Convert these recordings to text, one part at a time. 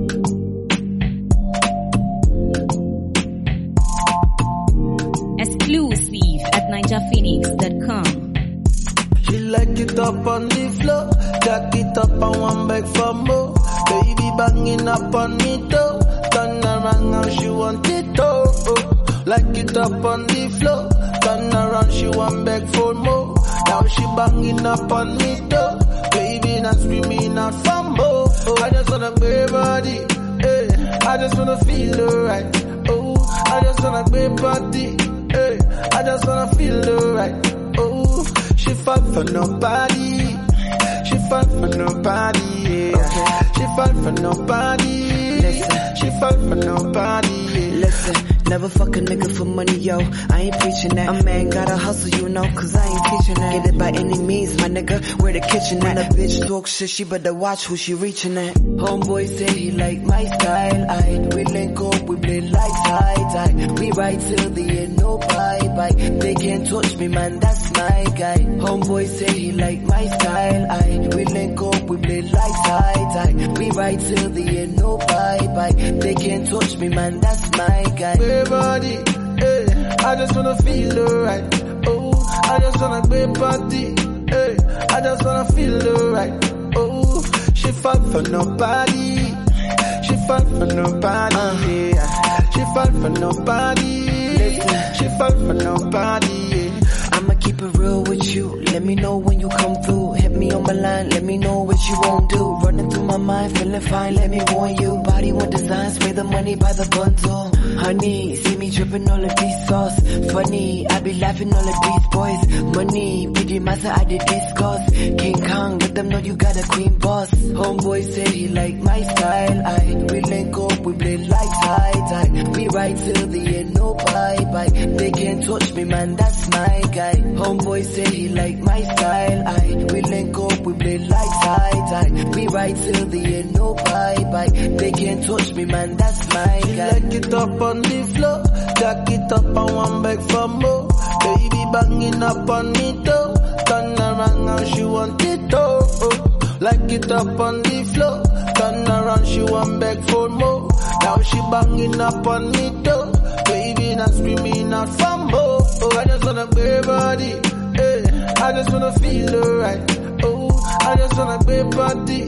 Exclusive at NinjaPhoenix.com. She like it up on the floor, jack it up and one beg for more. Baby banging up on me toe, turn around now she want it oh. Like it up on the floor, turn around she want beg for more. Now she banging up on me toe, baby not screaming out for more. I just wanna be body, I just wanna feel alright. Oh, I just wanna be body, I just wanna feel alright. Oh, she fall for nobody. She fall for nobody. Yeah. She fall for nobody. Listen. She fall for nobody. Yeah. Listen. Never fuck a nigga for money, yo. I ain't preaching that. A man gotta hustle, you know, cause I ain't teaching that. Get it by any means, my nigga, where the kitchen at? When a bitch talk shit, she better watch who she reaching at. Homeboy say he like my style, we link up, we play like tie. We ride till the end, no bye. They can't touch me, man, that's my guy. Homeboy say he like my style, we link up, we play like tie. We ride till the end, no bye. They can't touch me, man, that's my guy. Body, I just wanna feel alright. Oh, I just wanna be party, I just wanna feel alright. Oh, she fall for nobody. She fall for nobody. She fall for nobody. Listen. She fall for nobody. I'ma keep it real with you. Let me know when you come through. Hit me on my line. Let me know what you won't do. Running through my mind, feeling fine. Let me warn you. Body with design, spray the money by the bundle. Honey, see me dripping all of these sauce. Funny, I be laughing all of these boys. Money, PD Massa, I did discuss. King Kong, let them know you got a queen boss. Homeboy say he like my style. We link up, we play like tie. We ride till the end, no bye. They can't touch me, man, that's my guy. Homeboy say he like my style. We link up, we play like tie. We ride till the end, no bye. They can't touch me, man, that's my guy. Like it up on the floor, jack it up and one beg for more. Baby banging up on me toe, turn around now she want it oh. Like it up on the floor, turn around she want beg for more. Now she banging up on me toe, baby not screaming out for more. Oh, I just wanna be body, I just wanna feel alright. Oh, I just wanna be body,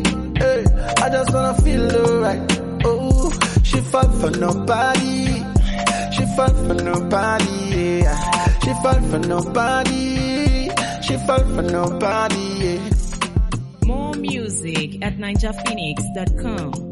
I just wanna feel alright. Oh, she fall for nobody. She fall for nobody. Yeah. She fall for nobody. She fall for nobody. Yeah. More music at NinjaPhoenix.com.